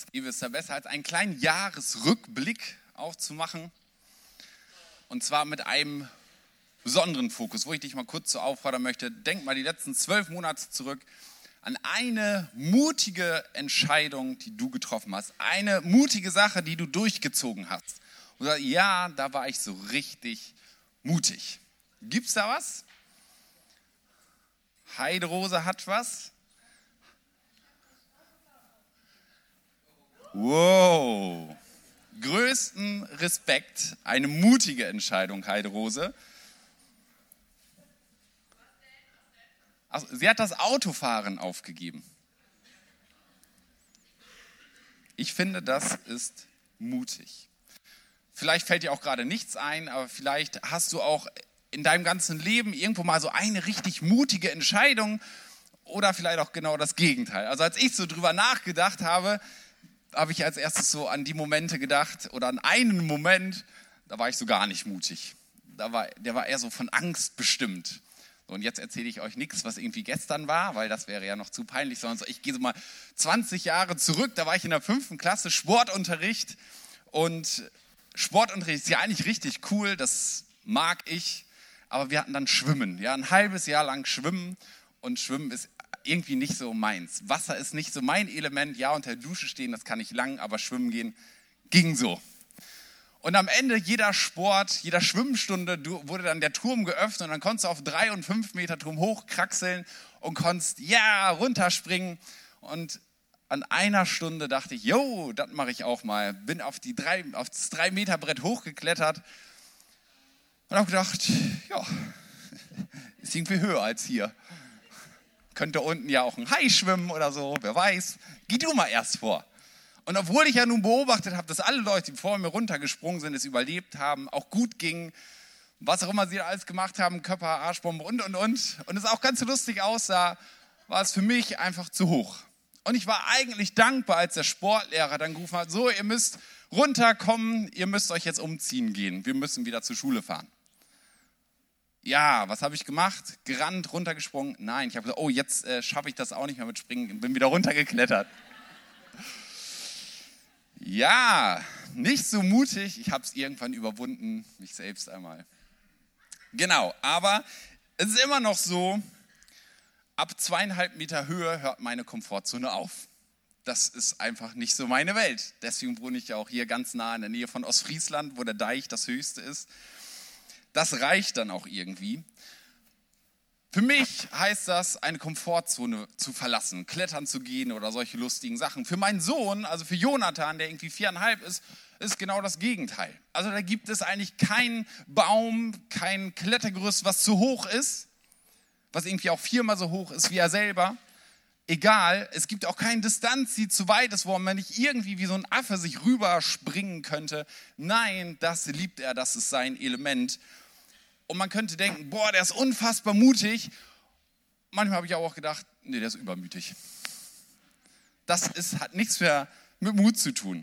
Ihr wisst ja besser, als einen kleinen Jahresrückblick auch zu machen. Und zwar mit einem besonderen Fokus, wo ich dich mal kurz so auffordern möchte. Denk mal die letzten 12 Monate zurück an eine mutige Entscheidung, die du getroffen hast. Eine mutige Sache, die du durchgezogen hast. Und sagst, ja, da war ich so richtig mutig. Gibt's da was? Heiderose hat was? Wow, größten Respekt, eine mutige Entscheidung, Heiderose. Ach, sie hat das Autofahren aufgegeben. Ich finde, das ist mutig. Vielleicht fällt dir auch gerade nichts ein, aber vielleicht hast du auch in deinem ganzen Leben irgendwo mal so eine richtig mutige Entscheidung oder vielleicht auch genau das Gegenteil. Also als ich so drüber nachgedacht habe ich als erstes so an die Momente gedacht oder an einen Moment, da war ich so gar nicht mutig. Der war eher so von Angst bestimmt. So, und jetzt erzähle ich euch nichts, was irgendwie gestern war, weil das wäre ja noch zu peinlich, sondern so, ich gehe so mal 20 Jahre zurück, da war ich in der 5. Klasse, Sportunterricht. Und Sportunterricht ist ja eigentlich richtig cool, das mag ich, aber wir hatten dann Schwimmen, ja, ein halbes Jahr lang Schwimmen und Schwimmen ist irgendwie nicht so meins. Wasser ist nicht so mein Element. Ja, unter der Dusche stehen, das kann ich lang, aber schwimmen gehen ging so. Und am Ende jeder Schwimmstunde wurde dann der Turm geöffnet und dann konntest du auf 3 und 5 Meter Turm hochkraxeln und konntest, ja, runterspringen. Und an einer Stunde dachte ich, jo, das mache ich auch mal. Bin auf das 3 Meter Brett hochgeklettert und habe gedacht, ja, ist irgendwie höher als hier. Könnte unten ja auch ein Hai schwimmen oder so, wer weiß. Geh du mal erst vor. Und obwohl ich ja nun beobachtet habe, dass alle Leute, die vor mir runtergesprungen sind, es überlebt haben, auch gut ging, was auch immer sie alles gemacht haben, Körper, Arschbombe und es auch ganz lustig aussah, war es für mich einfach zu hoch. Und ich war eigentlich dankbar, als der Sportlehrer dann gerufen hat, so, ihr müsst runterkommen, ihr müsst euch jetzt umziehen gehen, wir müssen wieder zur Schule fahren. Ja, was habe ich gemacht? Gerannt, runtergesprungen? Nein, ich habe gesagt, oh, jetzt schaffe ich das auch nicht mehr mit Springen. Bin wieder runtergeklettert. Ja, nicht so mutig. Ich habe es irgendwann überwunden, mich selbst einmal. Genau, aber es ist immer noch so, ab 2,5 Meter Höhe hört meine Komfortzone auf. Das ist einfach nicht so meine Welt. Deswegen wohne ich ja auch hier ganz nah in der Nähe von Ostfriesland, wo der Deich das höchste ist. Das reicht dann auch irgendwie. Für mich heißt das, eine Komfortzone zu verlassen, klettern zu gehen oder solche lustigen Sachen. Für meinen Sohn, also für Jonathan, der irgendwie 4,5 ist genau das Gegenteil. Also da gibt es eigentlich keinen Baum, kein Klettergerüst, was zu hoch ist, was irgendwie auch 4-mal so hoch ist wie er selber. Egal, es gibt auch keine Distanz, die zu weit ist, wo man nicht irgendwie wie so ein Affe sich rüberspringen könnte. Nein, das liebt er, das ist sein Element. Und man könnte denken, boah, der ist unfassbar mutig. Manchmal habe ich auch gedacht, nee, der ist übermütig. Hat nichts mehr mit Mut zu tun.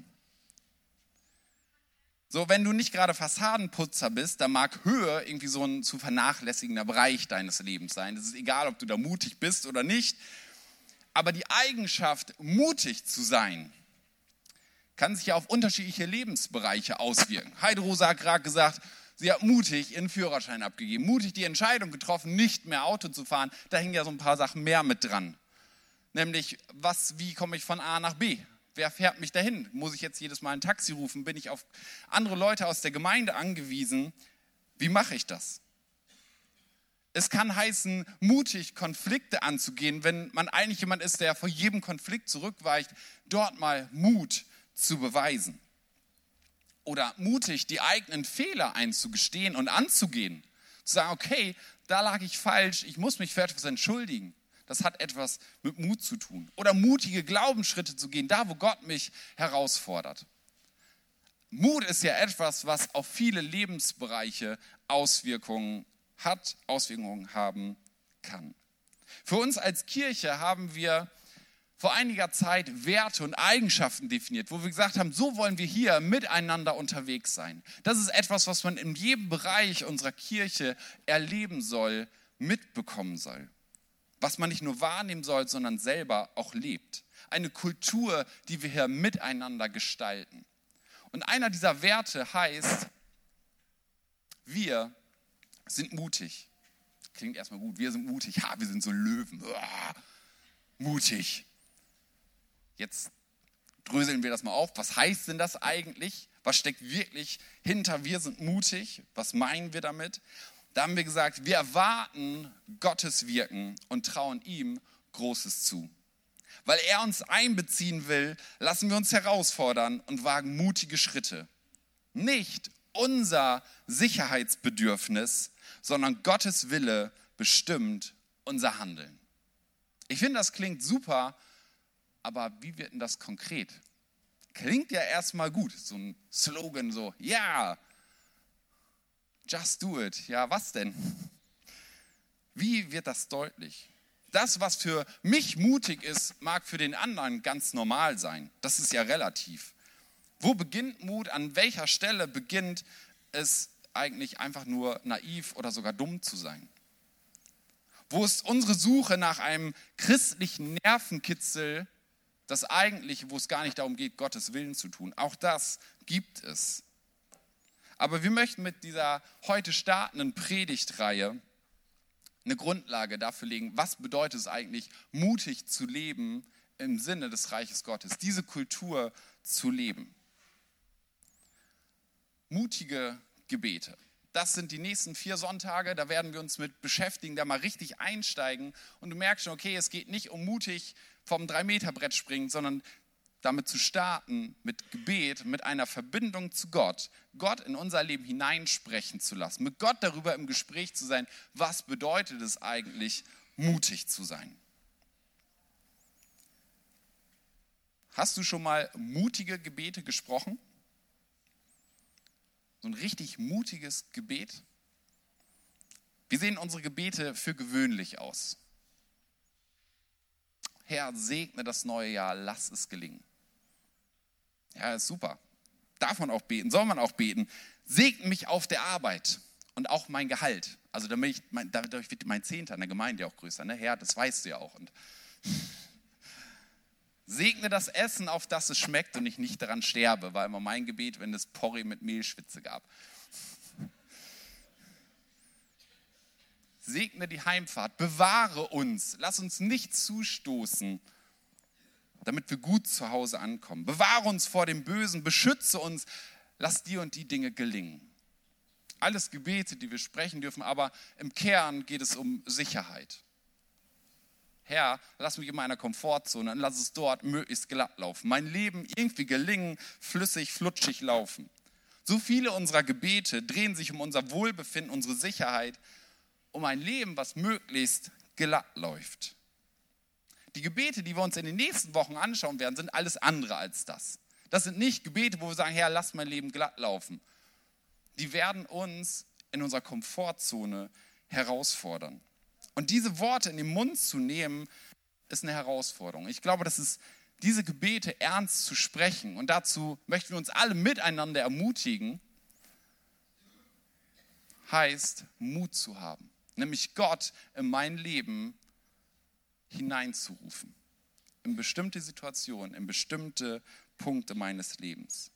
So, wenn du nicht gerade Fassadenputzer bist, dann mag Höhe irgendwie so ein zu vernachlässigender Bereich deines Lebens sein. Es ist egal, ob du da mutig bist oder nicht. Aber die Eigenschaft, mutig zu sein, kann sich ja auf unterschiedliche Lebensbereiche auswirken. Heiderose hat gerade gesagt, sie hat mutig ihren Führerschein abgegeben, mutig die Entscheidung getroffen, nicht mehr Auto zu fahren. Da hängen ja so ein paar Sachen mehr mit dran. Nämlich, wie komme ich von A nach B? Wer fährt mich dahin? Muss ich jetzt jedes Mal ein Taxi rufen? Bin ich auf andere Leute aus der Gemeinde angewiesen? Wie mache ich das? Es kann heißen, mutig Konflikte anzugehen, wenn man eigentlich jemand ist, der vor jedem Konflikt zurückweicht, dort mal Mut zu beweisen. Oder mutig die eigenen Fehler einzugestehen und anzugehen. Zu sagen, okay, da lag ich falsch, ich muss mich für etwas entschuldigen. Das hat etwas mit Mut zu tun. Oder mutige Glaubensschritte zu gehen, da wo Gott mich herausfordert. Mut ist ja etwas, was auf viele Lebensbereiche Auswirkungen haben kann. Für uns als Kirche haben wir vor einiger Zeit Werte und Eigenschaften definiert, wo wir gesagt haben, so wollen wir hier miteinander unterwegs sein. Das ist etwas, was man in jedem Bereich unserer Kirche erleben soll, mitbekommen soll. Was man nicht nur wahrnehmen soll, sondern selber auch lebt. eine Kultur, die wir hier miteinander gestalten. Und einer dieser Werte heißt, wir sind mutig. Klingt erstmal gut, wir sind mutig. Ha, wir sind so Löwen. Uah, mutig. Jetzt dröseln wir das mal auf. Was heißt denn das eigentlich? Was steckt wirklich hinter wir sind mutig? Was meinen wir damit? Da haben wir gesagt, wir erwarten Gottes Wirken und trauen ihm Großes zu. Weil er uns einbeziehen will, lassen wir uns herausfordern und wagen mutige Schritte. Nicht unser Sicherheitsbedürfnis, sondern Gottes Wille bestimmt unser Handeln. Ich finde, das klingt super, aber wie wird denn das konkret? Klingt ja erstmal gut, so ein Slogan so, ja, just do it. Ja, was denn? Wie wird das deutlich? Das, was für mich mutig ist, mag für den anderen ganz normal sein. Das ist ja relativ. Wo beginnt Mut? An welcher Stelle beginnt es eigentlich einfach nur naiv oder sogar dumm zu sein? Wo ist unsere Suche nach einem christlichen Nervenkitzel das Eigentliche, wo es gar nicht darum geht, Gottes Willen zu tun? Auch das gibt es. Aber wir möchten mit dieser heute startenden Predigtreihe eine Grundlage dafür legen, was bedeutet es eigentlich, mutig zu leben im Sinne des Reiches Gottes, diese Kultur zu leben. Mutige Gebete. Das sind die nächsten 4 Sonntage, da werden wir uns mit beschäftigen, da mal richtig einsteigen. Und du merkst schon, okay, es geht nicht um mutig vom 3-Meter-Brett springen, sondern damit zu starten, mit Gebet, mit einer Verbindung zu Gott, Gott in unser Leben hineinsprechen zu lassen, mit Gott darüber im Gespräch zu sein, was bedeutet es eigentlich, mutig zu sein. Hast du schon mal mutige Gebete gesprochen? So ein richtig mutiges Gebet? Wie sehen unsere Gebete für gewöhnlich aus? Herr, segne das neue Jahr, lass es gelingen. Ja, ist super. Darf man auch beten, soll man auch beten. Segne mich auf der Arbeit und auch mein Gehalt. Also dadurch wird mein Zehnter in der Gemeinde auch größer. Ne? Herr, das weißt du ja auch. Und segne das Essen, auf das es schmeckt und ich nicht daran sterbe, war immer mein Gebet, wenn es Porree mit Mehlschwitze gab. Segne die Heimfahrt, bewahre uns, lass uns nicht zustoßen, damit wir gut zu Hause ankommen. Bewahre uns vor dem Bösen, beschütze uns, lass die und die Dinge gelingen. Alles Gebete, die wir sprechen dürfen, aber im Kern geht es um Sicherheit. Herr, lass mich in meiner Komfortzone und lass es dort möglichst glatt laufen. Mein Leben irgendwie gelingen, flüssig, flutschig laufen. So viele unserer Gebete drehen sich um unser Wohlbefinden, unsere Sicherheit, um ein Leben, was möglichst glatt läuft. Die Gebete, die wir uns in den nächsten Wochen anschauen werden, sind alles andere als das. Das sind nicht Gebete, wo wir sagen, Herr, lass mein Leben glatt laufen. Die werden uns in unserer Komfortzone herausfordern. Und diese Worte in den Mund zu nehmen, ist eine Herausforderung. Ich glaube, das ist diese Gebete ernst zu sprechen. Und dazu möchten wir uns alle miteinander ermutigen, heißt Mut zu haben. Nämlich Gott in mein Leben hineinzurufen. In bestimmte Situationen, in bestimmte Punkte meines Lebens.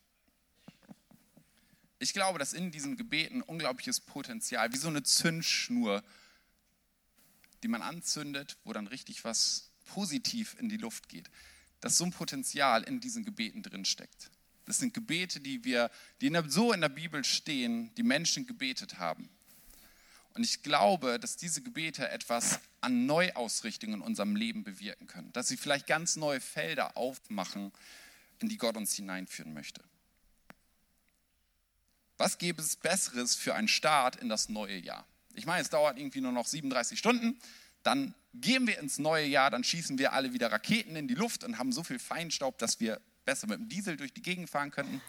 Ich glaube, dass in diesen Gebeten unglaubliches Potenzial, wie so eine Zündschnur, die man anzündet, wo dann richtig was positiv in die Luft geht, dass so ein Potenzial in diesen Gebeten drin steckt. Das sind Gebete, die so in der Bibel stehen, die Menschen gebetet haben. Und ich glaube, dass diese Gebete etwas an Neuausrichtung in unserem Leben bewirken können. Dass sie vielleicht ganz neue Felder aufmachen, in die Gott uns hineinführen möchte. Was gäbe es Besseres für einen Start in das neue Jahr? Ich meine, es dauert irgendwie nur noch 37 Stunden, dann gehen wir ins neue Jahr, dann schießen wir alle wieder Raketen in die Luft und haben so viel Feinstaub, dass wir besser mit dem Diesel durch die Gegend fahren könnten.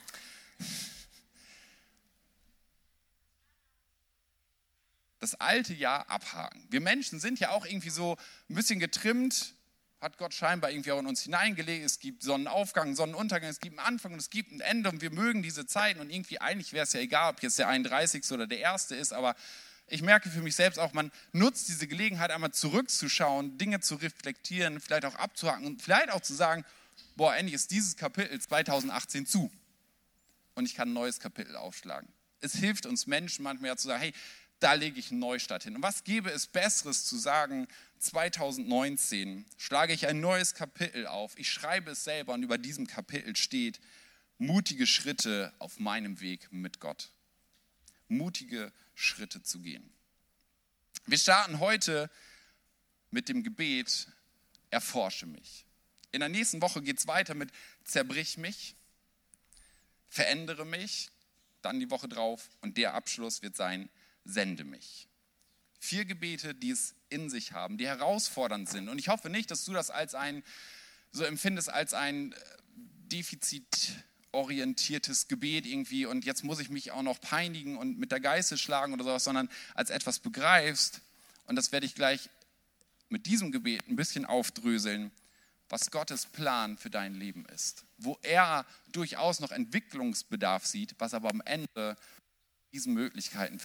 Das alte Jahr abhaken. Wir Menschen sind ja auch irgendwie so ein bisschen getrimmt, hat Gott scheinbar irgendwie auch in uns hineingelegt. Es gibt Sonnenaufgang, Sonnenuntergang, es gibt einen Anfang und es gibt ein Ende und wir mögen diese Zeiten und irgendwie eigentlich wäre es ja egal, ob jetzt der 31. oder der 1. ist, aber ich merke für mich selbst auch, man nutzt diese Gelegenheit, einmal zurückzuschauen, Dinge zu reflektieren, vielleicht auch abzuhaken und vielleicht auch zu sagen, boah, endlich ist dieses Kapitel 2018 zu und ich kann ein neues Kapitel aufschlagen. Es hilft uns Menschen manchmal ja zu sagen, hey, da lege ich einen Neustart hin. Und was gäbe es Besseres zu sagen, 2019 schlage ich ein neues Kapitel auf, ich schreibe es selber und über diesem Kapitel steht, mutige Schritte auf meinem Weg mit Gott. Mutige Schritte zu gehen. Wir starten heute mit dem Gebet, erforsche mich. In der nächsten Woche geht es weiter mit zerbrich mich, verändere mich, dann die Woche drauf und der Abschluss wird sein, sende mich. 4 Gebete, die es in sich haben, die herausfordernd sind. Und ich hoffe nicht, dass du das so empfindest als ein defizitorientiertes Gebet irgendwie und jetzt muss ich mich auch noch peinigen und mit der Geißel schlagen oder sowas, sondern als etwas begreifst. Und das werde ich gleich mit diesem Gebet ein bisschen aufdröseln, was Gottes Plan für dein Leben ist. Wo er durchaus noch Entwicklungsbedarf sieht, was aber am Ende diesen Möglichkeiten.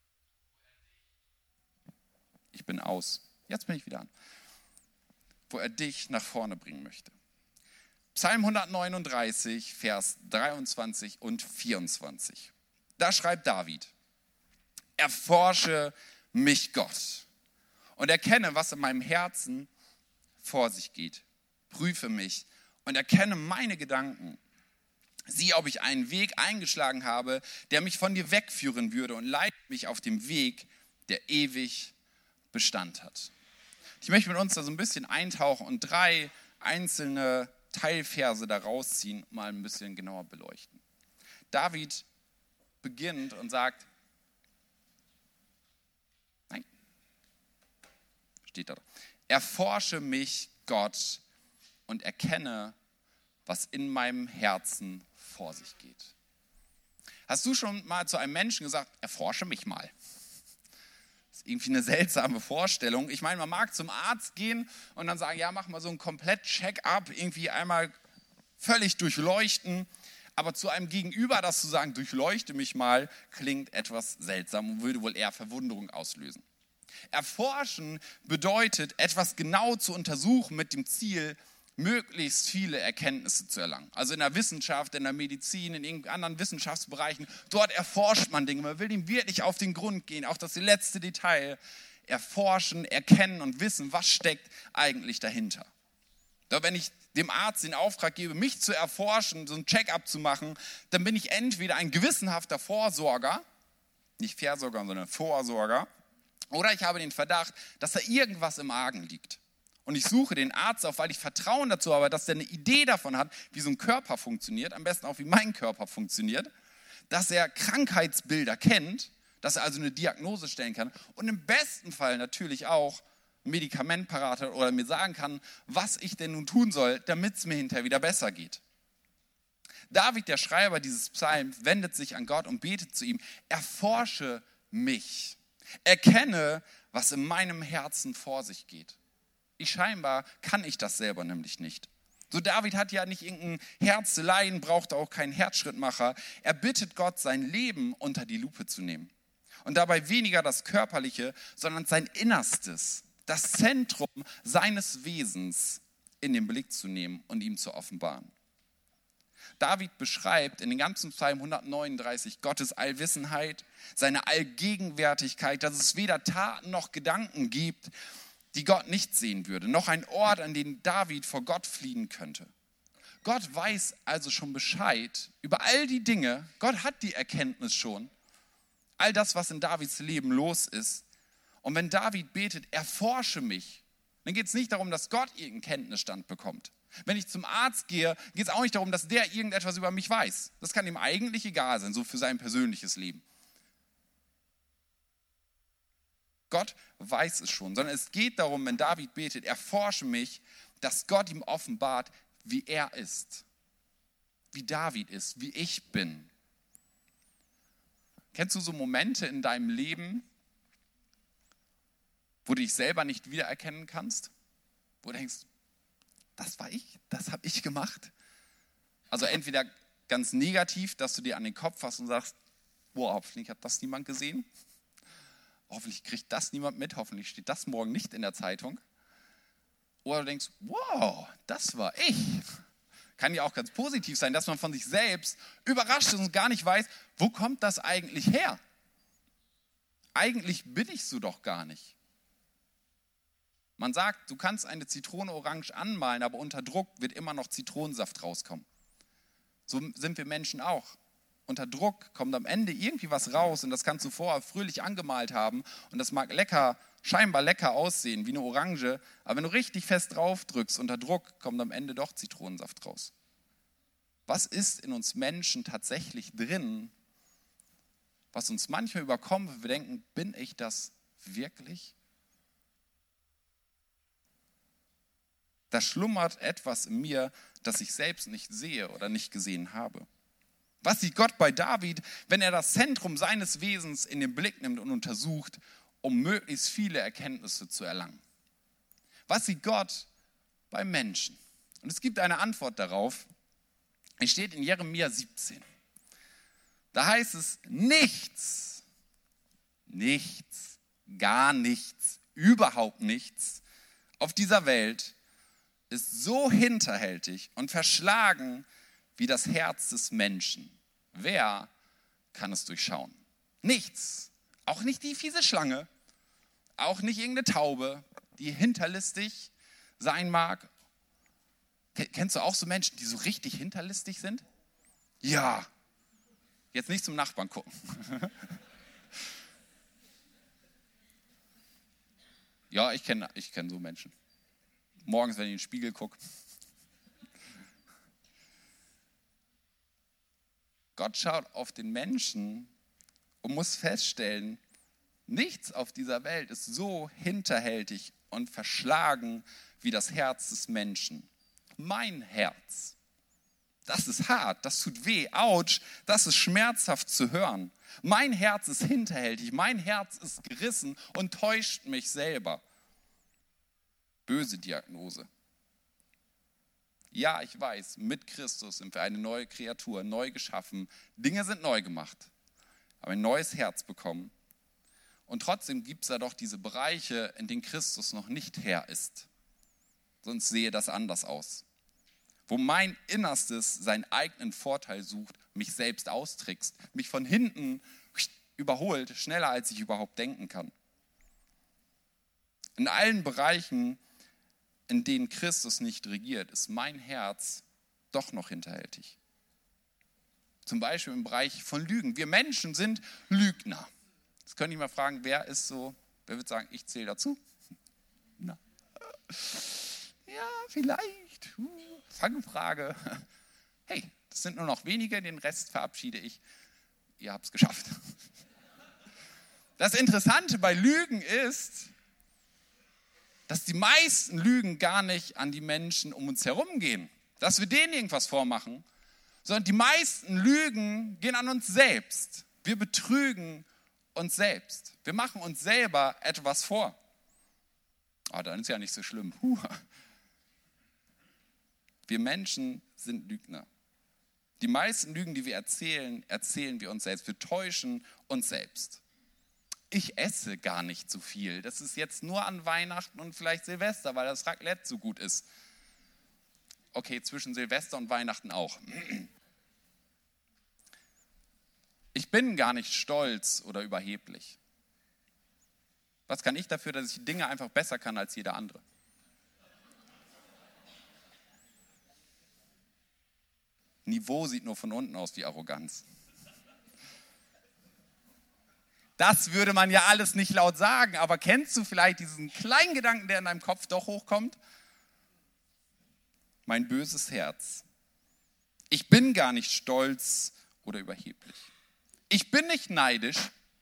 Ich bin aus. Jetzt bin ich wieder an. Wo er dich nach vorne bringen möchte. Psalm 139, Vers 23 und 24. Da schreibt David, erforsche mich Gott und erkenne, was in meinem Herzen vor sich geht. Prüfe mich und erkenne meine Gedanken. Sieh, ob ich einen Weg eingeschlagen habe, der mich von dir wegführen würde und leite mich auf dem Weg, der ewig Bestand hat. Ich möchte mit uns da so ein bisschen eintauchen und 3 einzelne Teilverse da rausziehen und mal ein bisschen genauer beleuchten. David beginnt und sagt, nein, steht da, erforsche mich, Gott, und erkenne, was in meinem Herzen vor sich geht. Hast du schon mal zu einem Menschen gesagt, erforsche mich mal? Das ist irgendwie eine seltsame Vorstellung. Ich meine, man mag zum Arzt gehen und dann sagen, ja, mach mal so ein Komplett-Check-up, irgendwie einmal völlig durchleuchten. Aber zu einem Gegenüber das zu sagen, durchleuchte mich mal, klingt etwas seltsam und würde wohl eher Verwunderung auslösen. Erforschen bedeutet, etwas genau zu untersuchen mit dem Ziel, möglichst viele Erkenntnisse zu erlangen. Also in der Wissenschaft, in der Medizin, in irgendeinen anderen Wissenschaftsbereichen, dort erforscht man Dinge. Man will dem wirklich auf den Grund gehen, auch das letzte Detail erforschen, erkennen und wissen, was steckt eigentlich dahinter. Doch wenn ich dem Arzt den Auftrag gebe, mich zu erforschen, so ein Check-up zu machen, dann bin ich entweder ein gewissenhafter Vorsorger, nicht Versorger, sondern Vorsorger, oder ich habe den Verdacht, dass da irgendwas im Argen liegt. Und ich suche den Arzt auf, weil ich Vertrauen dazu habe, dass der eine Idee davon hat, wie so ein Körper funktioniert, am besten auch wie mein Körper funktioniert, dass er Krankheitsbilder kennt, dass er also eine Diagnose stellen kann und im besten Fall natürlich auch ein Medikament parat hat oder mir sagen kann, was ich denn nun tun soll, damit es mir hinterher wieder besser geht. David, der Schreiber dieses Psalms, wendet sich an Gott und betet zu ihm, erforsche mich, erkenne, was in meinem Herzen vor sich geht. Scheinbar kann ich das selber nämlich nicht. So David hat ja nicht irgendein Herzeleien, braucht auch keinen Herzschrittmacher. Er bittet Gott, sein Leben unter die Lupe zu nehmen. Und dabei weniger das Körperliche, sondern sein Innerstes, das Zentrum seines Wesens in den Blick zu nehmen und ihm zu offenbaren. David beschreibt in den ganzen Psalm 139 Gottes Allwissenheit, seine Allgegenwärtigkeit, dass es weder Taten noch Gedanken gibt, die Gott nicht sehen würde, noch ein Ort, an den David vor Gott fliehen könnte. Gott weiß also schon Bescheid über all die Dinge, Gott hat die Erkenntnis schon, all das, was in Davids Leben los ist. Und wenn David betet, erforsche mich, dann geht es nicht darum, dass Gott irgendeinen Kenntnisstand bekommt. Wenn ich zum Arzt gehe, geht es auch nicht darum, dass der irgendetwas über mich weiß. Das kann ihm eigentlich egal sein, so für sein persönliches Leben. Gott weiß es schon, sondern es geht darum, wenn David betet, erforsche mich, dass Gott ihm offenbart, wie er ist, wie David ist, wie ich bin. Kennst du so Momente in deinem Leben, wo du dich selber nicht wiedererkennen kannst? Wo du denkst, das war ich, das habe ich gemacht. Also entweder ganz negativ, dass du dir an den Kopf fasst und sagst, boah, hoffentlich hat das niemand gesehen. hoffentlich kriegt das niemand mit, hoffentlich steht das morgen nicht in der Zeitung. Oder du denkst, wow, das war ich. Kann ja auch ganz positiv sein, dass man von sich selbst überrascht ist und gar nicht weiß, wo kommt das eigentlich her? Eigentlich bin ich so doch gar nicht. Man sagt, du kannst eine Zitrone orange anmalen, aber unter Druck wird immer noch Zitronensaft rauskommen. So sind wir Menschen auch. Unter Druck kommt am Ende irgendwie was raus und das kannst du vorher fröhlich angemalt haben und das mag scheinbar lecker aussehen, wie eine Orange, aber wenn du richtig fest drauf drückst, unter Druck kommt am Ende doch Zitronensaft raus. Was ist in uns Menschen tatsächlich drin, was uns manchmal überkommt, wenn wir denken, bin ich das wirklich? Da schlummert etwas in mir, das ich selbst nicht sehe oder nicht gesehen habe. Was sieht Gott bei David, wenn er das Zentrum seines Wesens in den Blick nimmt und untersucht, um möglichst viele Erkenntnisse zu erlangen? Was sieht Gott bei Menschen? Und es gibt eine Antwort darauf. Es steht in Jeremia 17. Da heißt es, nichts, gar nichts, überhaupt nichts auf dieser Welt ist so hinterhältig und verschlagen wie das Herz des Menschen. Wer kann es durchschauen? Nichts. Auch nicht die fiese Schlange, auch nicht irgendeine Taube, die hinterlistig sein mag. Kennst du auch so Menschen, die so richtig hinterlistig sind? Ja. Jetzt nicht zum Nachbarn gucken. Ja, ich kenn so Menschen. Morgens, wenn ich in den Spiegel gucke. Gott schaut auf den Menschen und muss feststellen, nichts auf dieser Welt ist so hinterhältig und verschlagen wie das Herz des Menschen. Mein Herz. Das ist hart, das tut weh, ouch, das ist schmerzhaft zu hören. Mein Herz ist hinterhältig, mein Herz ist gerissen und täuscht mich selber. Böse Diagnose. Ja, ich weiß, mit Christus sind wir eine neue Kreatur, neu geschaffen. Dinge sind neu gemacht, aber ein neues Herz bekommen. Und trotzdem gibt es da doch diese Bereiche, in denen Christus noch nicht Herr ist. Sonst sehe das anders aus. Wo mein Innerstes seinen eigenen Vorteil sucht, mich selbst austrickst, mich von hinten überholt, schneller als ich überhaupt denken kann. In allen Bereichen, in denen Christus nicht regiert, ist mein Herz doch noch hinterhältig. Zum Beispiel im Bereich von Lügen. Wir Menschen sind Lügner. Jetzt könnte ich mal fragen, wer wird sagen, ich zähle dazu? Na. Ja, vielleicht. Fangfrage. Hey, das sind nur noch wenige, den Rest verabschiede ich. Ihr habt es geschafft. Das Interessante bei Lügen ist, dass die meisten Lügen gar nicht an die Menschen um uns herum gehen, dass wir denen irgendwas vormachen, sondern die meisten Lügen gehen an uns selbst. Wir betrügen uns selbst. Wir machen uns selber etwas vor. Aber dann ist ja nicht so schlimm. Wir Menschen sind Lügner. Die meisten Lügen, die wir erzählen, erzählen wir uns selbst. Wir täuschen uns selbst. Ich esse gar nicht so viel. Das ist jetzt nur an Weihnachten und vielleicht Silvester, weil das Raclette so gut ist. Okay, zwischen Silvester und Weihnachten auch. Ich bin gar nicht stolz oder überheblich. Was kann ich dafür, dass ich die Dinge einfach besser kann als jeder andere? Niveau sieht nur von unten aus wie Arroganz. Das würde man ja alles nicht laut sagen, aber kennst du vielleicht diesen kleinen Gedanken, der in deinem Kopf doch hochkommt? Mein böses Herz. Ich bin gar nicht stolz oder überheblich. Ich bin nicht neidisch.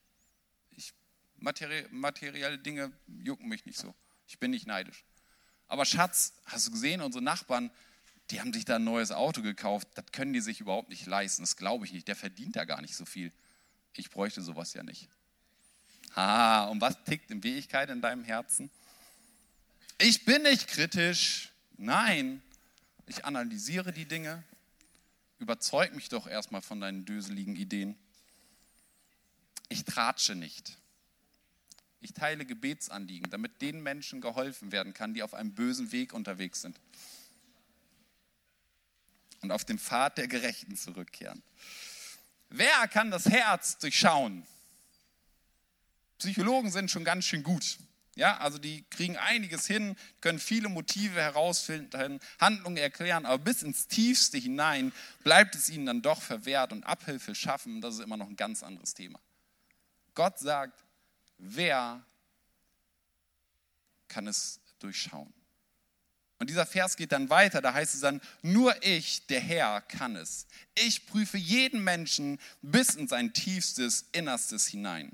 Materielle Dinge jucken mich nicht so. Ich bin nicht neidisch. Aber Schatz, hast du gesehen, unsere Nachbarn, die haben sich da ein neues Auto gekauft. Das können die sich überhaupt nicht leisten. Das glaube ich nicht. Der verdient da gar nicht so viel. Ich bräuchte sowas ja nicht. Und was tickt in Wirklichkeit in deinem Herzen? Ich bin nicht kritisch. Nein, ich analysiere die Dinge. Überzeug mich doch erstmal von deinen döseligen Ideen. Ich tratsche nicht. Ich teile Gebetsanliegen, damit den Menschen geholfen werden kann, die auf einem bösen Weg unterwegs sind und auf den Pfad der Gerechten zurückkehren. Wer kann das Herz durchschauen? Psychologen sind schon ganz schön gut. Ja, also die kriegen einiges hin, können viele Motive herausfinden, Handlungen erklären, aber bis ins Tiefste hinein bleibt es ihnen dann doch verwehrt und Abhilfe schaffen, das ist immer noch ein ganz anderes Thema. Gott sagt, wer kann es durchschauen? Und dieser Vers geht dann weiter, da heißt es dann, nur ich, der Herr, kann es. Ich prüfe jeden Menschen bis in sein tiefstes, innerstes hinein.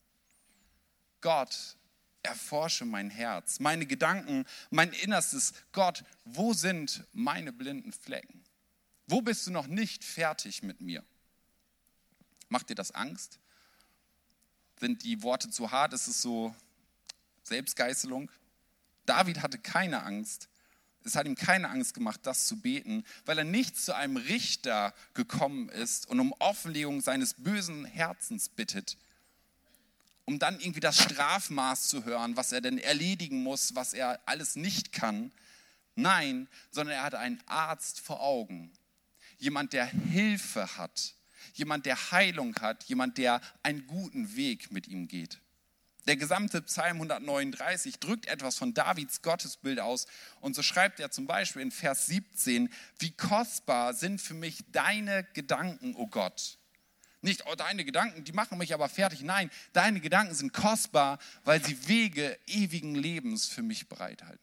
Gott, erforsche mein Herz, meine Gedanken, mein Innerstes. Gott, wo sind meine blinden Flecken? Wo bist du noch nicht fertig mit mir? Macht dir das Angst? Sind die Worte zu hart? Ist es so Selbstgeißelung? David hatte keine Angst. Es hat ihm keine Angst gemacht, das zu beten, weil er nicht zu einem Richter gekommen ist und um Offenlegung seines bösen Herzens bittet, um dann irgendwie das Strafmaß zu hören, was er denn erledigen muss, was er alles nicht kann. Nein, sondern er hat einen Arzt vor Augen. Jemand, der Hilfe hat. Jemand, der Heilung hat. Jemand, der einen guten Weg mit ihm geht. Der gesamte Psalm 139 drückt etwas von Davids Gottesbild aus. Und so schreibt er zum Beispiel in Vers 17, wie kostbar sind für mich deine Gedanken, o Gott. Nicht, oh, deine Gedanken, die machen mich aber fertig. Nein, deine Gedanken sind kostbar, weil sie Wege ewigen Lebens für mich bereithalten.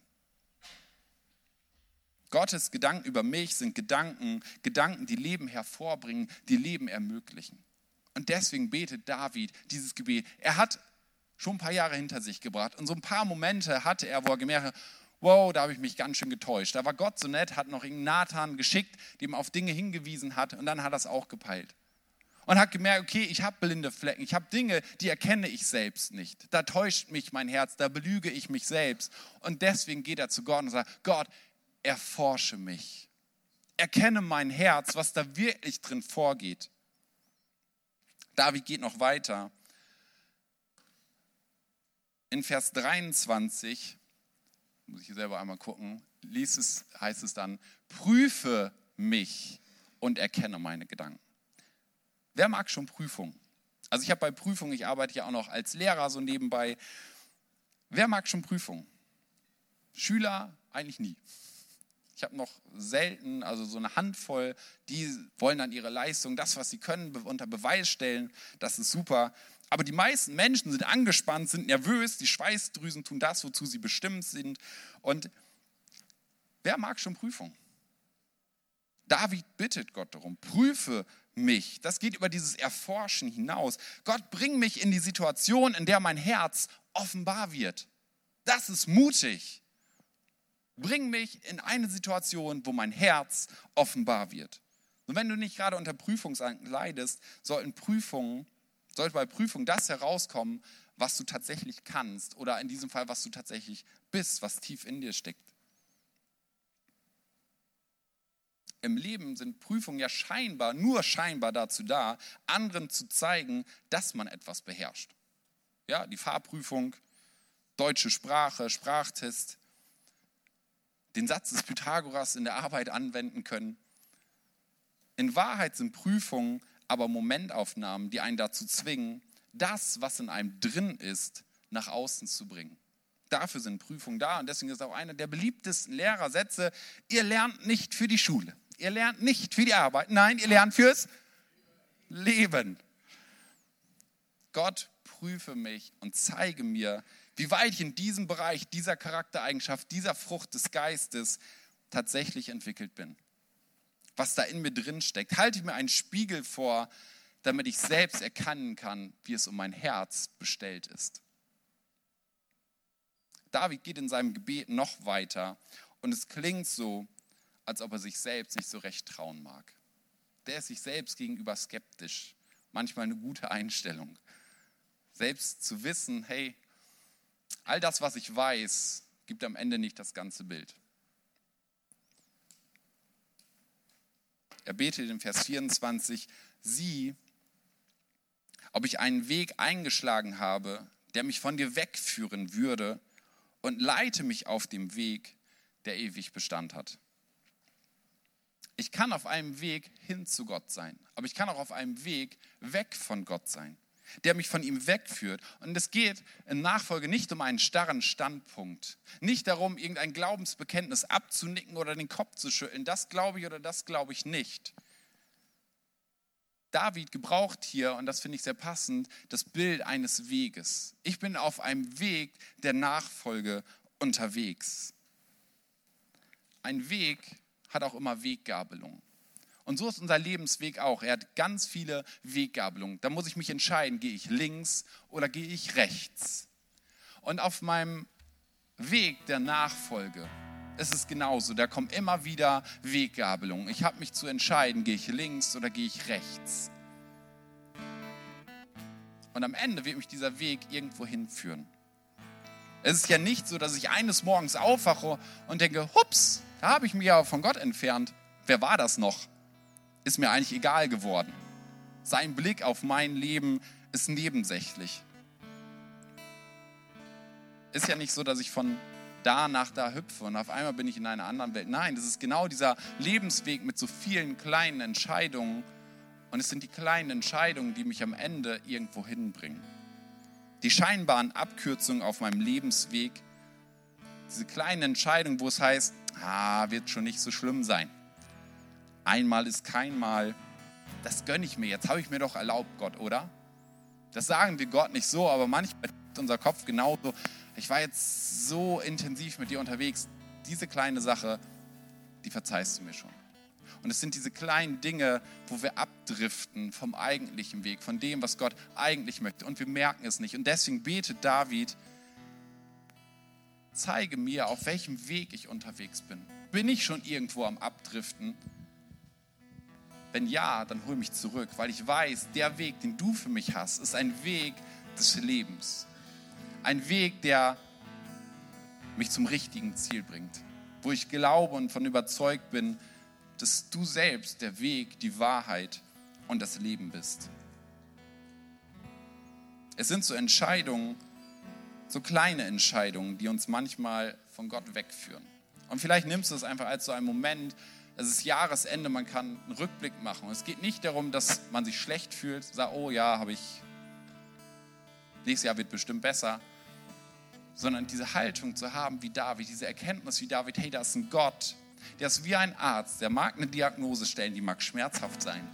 Gottes Gedanken über mich sind Gedanken, die Leben hervorbringen, die Leben ermöglichen. Und deswegen betet David dieses Gebet. Er hat schon ein paar Jahre hinter sich gebracht und so ein paar Momente hatte er, wo er gemerkt hat, wow, da habe ich mich ganz schön getäuscht. Da war Gott so nett, hat noch irgendeinen Nathan geschickt, dem auf Dinge hingewiesen hat und dann hat er es auch gepeilt. Und hat gemerkt, okay, ich habe blinde Flecken, ich habe Dinge, die erkenne ich selbst nicht. Da täuscht mich mein Herz, da belüge ich mich selbst. Und deswegen geht er zu Gott und sagt, Gott, erforsche mich. Erkenne mein Herz, was da wirklich drin vorgeht. David geht noch weiter. In Vers 23, muss ich selber einmal gucken, heißt es dann, prüfe mich und erkenne meine Gedanken. Wer mag schon Prüfungen? Also ich habe bei Prüfungen, ich arbeite ja auch noch als Lehrer so nebenbei. Wer mag schon Prüfungen? Schüler eigentlich nie. Ich habe noch selten, also so eine Handvoll, die wollen dann ihre Leistung, das, was sie können, unter Beweis stellen. Das ist super. Aber die meisten Menschen sind angespannt, sind nervös, die Schweißdrüsen tun das, wozu sie bestimmt sind. Und wer mag schon Prüfungen? David bittet Gott darum, prüfe mich. Das geht über dieses Erforschen hinaus. Gott, bring mich in die Situation, in der mein Herz offenbar wird. Das ist mutig. Bring mich in eine Situation, wo mein Herz offenbar wird. Und wenn du nicht gerade unter Prüfungsangst leidest, sollte bei Prüfung das herauskommen, was du tatsächlich kannst oder in diesem Fall, was du tatsächlich bist, was tief in dir steckt. Im Leben sind Prüfungen ja nur scheinbar dazu da, anderen zu zeigen, dass man etwas beherrscht. Ja, die Fahrprüfung, deutsche Sprache, Sprachtest, den Satz des Pythagoras in der Arbeit anwenden können. In Wahrheit sind Prüfungen aber Momentaufnahmen, die einen dazu zwingen, das, was in einem drin ist, nach außen zu bringen. Dafür sind Prüfungen da und deswegen ist auch einer der beliebtesten Lehrersätze, ihr lernt nicht für die Schule. Ihr lernt nicht für die Arbeit, nein, ihr lernt fürs Leben. Gott, prüfe mich und zeige mir, wie weit ich in diesem Bereich, dieser Charaktereigenschaft, dieser Frucht des Geistes tatsächlich entwickelt bin. Was da in mir drin steckt. Halte mir einen Spiegel vor, damit ich selbst erkennen kann, wie es um mein Herz bestellt ist. David geht in seinem Gebet noch weiter und es klingt so, als ob er sich selbst nicht so recht trauen mag. Der ist sich selbst gegenüber skeptisch. Manchmal eine gute Einstellung. Selbst zu wissen, hey, all das, was ich weiß, gibt am Ende nicht das ganze Bild. Er betet in Vers 24, sieh, ob ich einen Weg eingeschlagen habe, der mich von dir wegführen würde, und leite mich auf dem Weg, der ewig Bestand hat. Ich kann auf einem Weg hin zu Gott sein, aber ich kann auch auf einem Weg weg von Gott sein, der mich von ihm wegführt. Und es geht in Nachfolge nicht um einen starren Standpunkt, nicht darum, irgendein Glaubensbekenntnis abzunicken oder den Kopf zu schütteln. Das glaube ich oder das glaube ich nicht. David gebraucht hier, und das finde ich sehr passend, das Bild eines Weges. Ich bin auf einem Weg der Nachfolge unterwegs. Ein Weg hat auch immer Weggabelungen. Und so ist unser Lebensweg auch. Er hat ganz viele Weggabelungen. Da muss ich mich entscheiden, gehe ich links oder gehe ich rechts. Und auf meinem Weg der Nachfolge ist es genauso. Da kommen immer wieder Weggabelungen. Ich habe mich zu entscheiden, gehe ich links oder gehe ich rechts. Und am Ende wird mich dieser Weg irgendwo hinführen. Es ist ja nicht so, dass ich eines Morgens aufwache und denke, hups, da habe ich mich ja von Gott entfernt. Wer war das noch? Ist mir eigentlich egal geworden. Sein Blick auf mein Leben ist nebensächlich. Ist ja nicht so, dass ich von da nach da hüpfe und auf einmal bin ich in einer anderen Welt. Nein, das ist genau dieser Lebensweg mit so vielen kleinen Entscheidungen. Und es sind die kleinen Entscheidungen, die mich am Ende irgendwo hinbringen. Die scheinbaren Abkürzungen auf meinem Lebensweg, diese kleinen Entscheidungen, wo es heißt, wird schon nicht so schlimm sein. Einmal ist kein Mal. Das gönne ich mir jetzt. Habe ich mir doch erlaubt, Gott, oder? Das sagen wir Gott nicht so, aber manchmal ist unser Kopf genauso. Ich war jetzt so intensiv mit dir unterwegs. Diese kleine Sache, die verzeihst du mir schon. Und es sind diese kleinen Dinge, wo wir abdriften vom eigentlichen Weg, von dem, was Gott eigentlich möchte. Und wir merken es nicht. Und deswegen betet David, zeige mir, auf welchem Weg ich unterwegs bin. Bin ich schon irgendwo am Abdriften? Wenn ja, dann hol mich zurück, weil ich weiß, der Weg, den du für mich hast, ist ein Weg des Lebens. Ein Weg, der mich zum richtigen Ziel bringt. Wo ich glaube und von überzeugt bin, dass du selbst der Weg, die Wahrheit und das Leben bist. Es sind so Entscheidungen, so kleine Entscheidungen, die uns manchmal von Gott wegführen. Und vielleicht nimmst du es einfach als so einen Moment, es ist Jahresende, man kann einen Rückblick machen. Es geht nicht darum, dass man sich schlecht fühlt, sagt, oh ja, nächstes Jahr wird bestimmt besser, sondern diese Haltung zu haben wie David, diese Erkenntnis wie David, hey, da ist ein Gott, der ist wie ein Arzt, der mag eine Diagnose stellen, die mag schmerzhaft sein.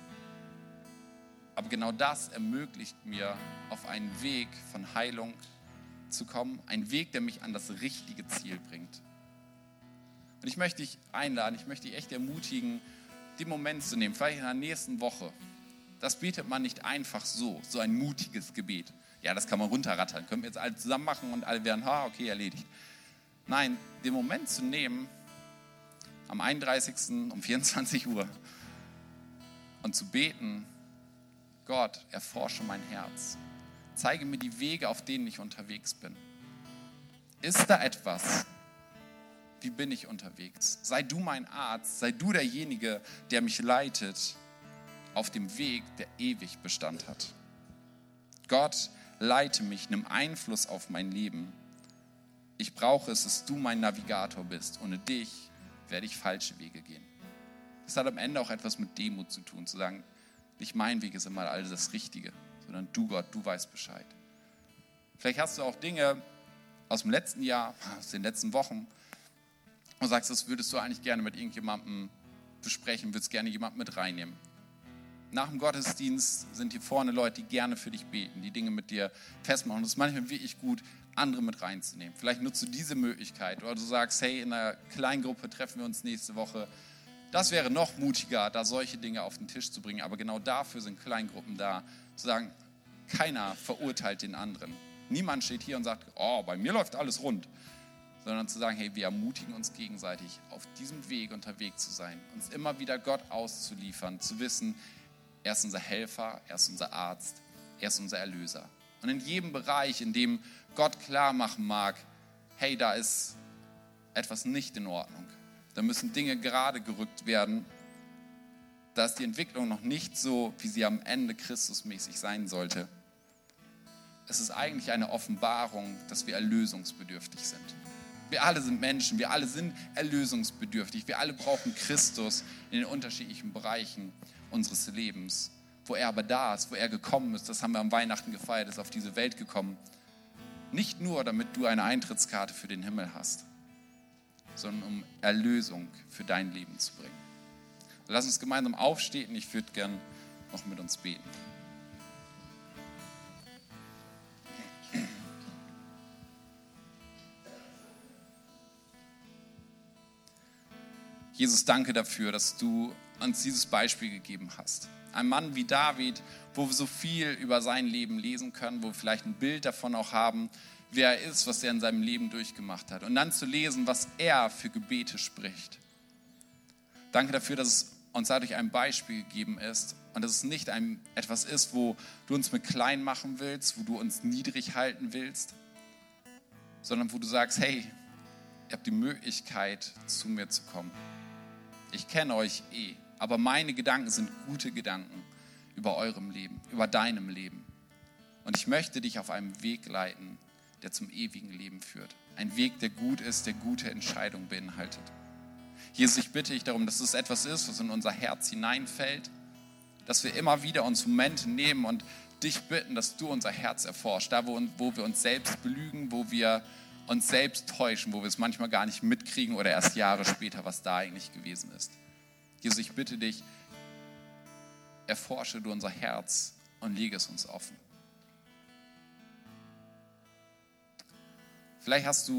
Aber genau das ermöglicht mir, auf einen Weg von Heilung zu kommen, einen Weg, der mich an das richtige Ziel bringt. Und ich möchte dich einladen, ich möchte dich echt ermutigen, den Moment zu nehmen, vielleicht in der nächsten Woche. Das betet man nicht einfach so ein mutiges Gebet. Ja, das kann man runterrattern, können wir jetzt alle zusammen machen und alle werden, okay, erledigt. Nein, den Moment zu nehmen, am 31. um 24 Uhr und zu beten, Gott, erforsche mein Herz. Zeige mir die Wege, auf denen ich unterwegs bin. Ist da etwas? Wie bin ich unterwegs? Sei du mein Arzt, sei du derjenige, der mich leitet auf dem Weg, der ewig Bestand hat. Gott, leite mich, nimm Einfluss auf mein Leben. Ich brauche es, dass du mein Navigator bist. Ohne dich werde ich falsche Wege gehen. Das hat am Ende auch etwas mit Demut zu tun, zu sagen, nicht mein Weg ist immer alles das Richtige, sondern du, Gott, du weißt Bescheid. Vielleicht hast du auch Dinge aus dem letzten Jahr, aus den letzten Wochen, und sagst, das würdest du eigentlich gerne mit irgendjemandem besprechen, würdest gerne jemanden mit reinnehmen. Nach dem Gottesdienst sind hier vorne Leute, die gerne für dich beten, die Dinge mit dir festmachen. Und es ist manchmal wirklich gut, andere mit reinzunehmen. Vielleicht nutzt du diese Möglichkeit oder du sagst, hey, in einer Kleingruppe treffen wir uns nächste Woche. Das wäre noch mutiger, da solche Dinge auf den Tisch zu bringen. Aber genau dafür sind Kleingruppen da, zu sagen, keiner verurteilt den anderen. Niemand steht hier und sagt, bei mir läuft alles rund. Sondern zu sagen, hey, wir ermutigen uns gegenseitig, auf diesem Weg unterwegs zu sein, uns immer wieder Gott auszuliefern, zu wissen, er ist unser Helfer, er ist unser Arzt, er ist unser Erlöser. Und in jedem Bereich, in dem Gott klar machen mag, hey, da ist etwas nicht in Ordnung, da müssen Dinge gerade gerückt werden, da ist die Entwicklung noch nicht so, wie sie am Ende Christusmäßig sein sollte, es ist eigentlich eine Offenbarung, dass wir erlösungsbedürftig sind. Wir alle sind Menschen, wir alle sind erlösungsbedürftig. Wir alle brauchen Christus in den unterschiedlichen Bereichen unseres Lebens. Wo er aber da ist, wo er gekommen ist, das haben wir am Weihnachten gefeiert, ist auf diese Welt gekommen. Nicht nur, damit du eine Eintrittskarte für den Himmel hast, sondern um Erlösung für dein Leben zu bringen. Lass uns gemeinsam aufstehen. Ich würde gern noch mit uns beten. Jesus, danke dafür, dass du uns dieses Beispiel gegeben hast. Ein Mann wie David, wo wir so viel über sein Leben lesen können, wo wir vielleicht ein Bild davon auch haben, wer er ist, was er in seinem Leben durchgemacht hat. Und dann zu lesen, was er für Gebete spricht. Danke dafür, dass es uns dadurch ein Beispiel gegeben ist und dass es nicht etwas ist, wo du uns mit klein machen willst, wo du uns niedrig halten willst, sondern wo du sagst, hey, ihr habt die Möglichkeit, zu mir zu kommen. Ich kenne euch aber meine Gedanken sind gute Gedanken über eurem Leben, über deinem Leben. Und ich möchte dich auf einem Weg leiten, der zum ewigen Leben führt. Ein Weg, der gut ist, der gute Entscheidungen beinhaltet. Jesus, ich bitte dich darum, dass es etwas ist, was in unser Herz hineinfällt, dass wir immer wieder uns Momente nehmen und dich bitten, dass du unser Herz erforscht, da wo wir uns selbst belügen, wo wir uns selbst täuschen, wo wir es manchmal gar nicht mitkriegen oder erst Jahre später, was da eigentlich gewesen ist. Jesus, ich bitte dich, erforsche du unser Herz und lege es uns offen. Vielleicht hast du